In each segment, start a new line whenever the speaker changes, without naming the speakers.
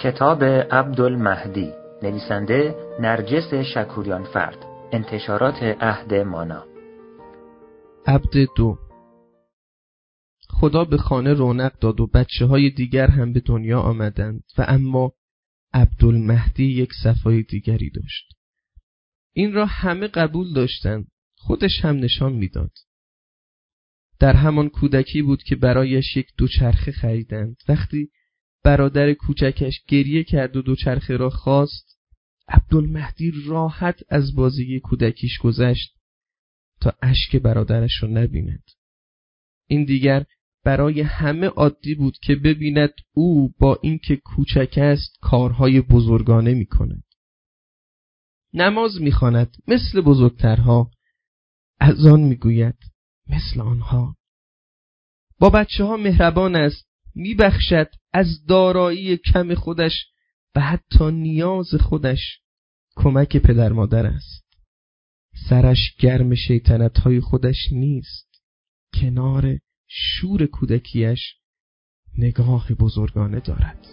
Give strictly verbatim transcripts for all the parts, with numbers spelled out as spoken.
کتاب عبدالمهدی، نویسنده نرجس شکوریان فرد، انتشارات عهد مانا.
عبد دو. خدا به خانه رونق داد و بچه های دیگر هم به دنیا آمدند و اما عبدالمهدی یک صفای دیگری داشت. این را همه قبول داشتند، خودش هم نشان میداد. در همان کودکی بود که برایش یک دوچرخه خریدند. وقتی برادر کوچکش گریه کرد و دوچرخه را خواست، عبدالمهدی راحت از بازی کودکیش گذشت تا اشک برادرش را نبیند. این دیگر برای همه عادی بود که ببیند او با اینکه کوچک است کارهای بزرگانه می کند. نماز می خواند مثل بزرگترها، اذان می گوید مثل آنها. با بچه ها مهربان است، می بخشد، از دارایی کم خودش و حتی نیاز خودش کمک پدر مادر است. سرش گرم شیطنت های خودش نیست، کنار شور کودکیش نگاه بزرگانه دارد.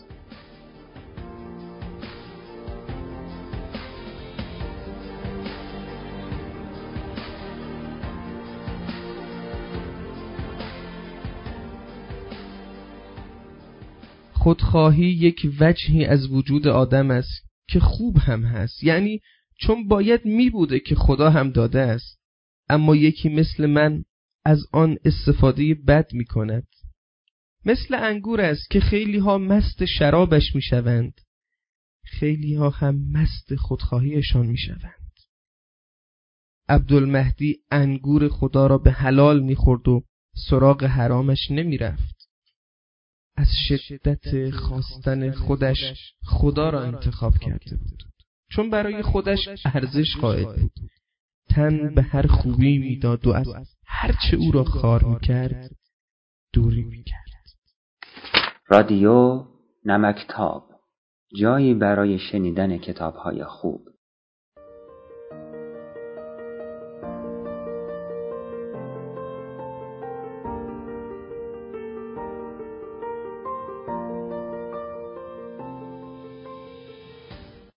خودخواهی یک وجهی از وجود آدم است که خوب هم هست، یعنی چون باید می بوده که خدا هم داده است، اما یکی مثل من از آن استفاده بد می کند. مثل انگور است که خیلی ها مست شرابش می شوند، خیلی ها هم مست خودخواهیشان می شوند. عبدالمهدی انگور خدا را به حلال می خورد و سراغ حرامش نمی رفت. از شدت خواستن خودش خدا را انتخاب کرده بود، چون برای خودش ارزش قائل بود. تن به هر خوبی میداد و از هرچه او را خار میکرد دوری میکرد.
رادیو نمکتاب، جایی برای شنیدن کتاب‌های خوب.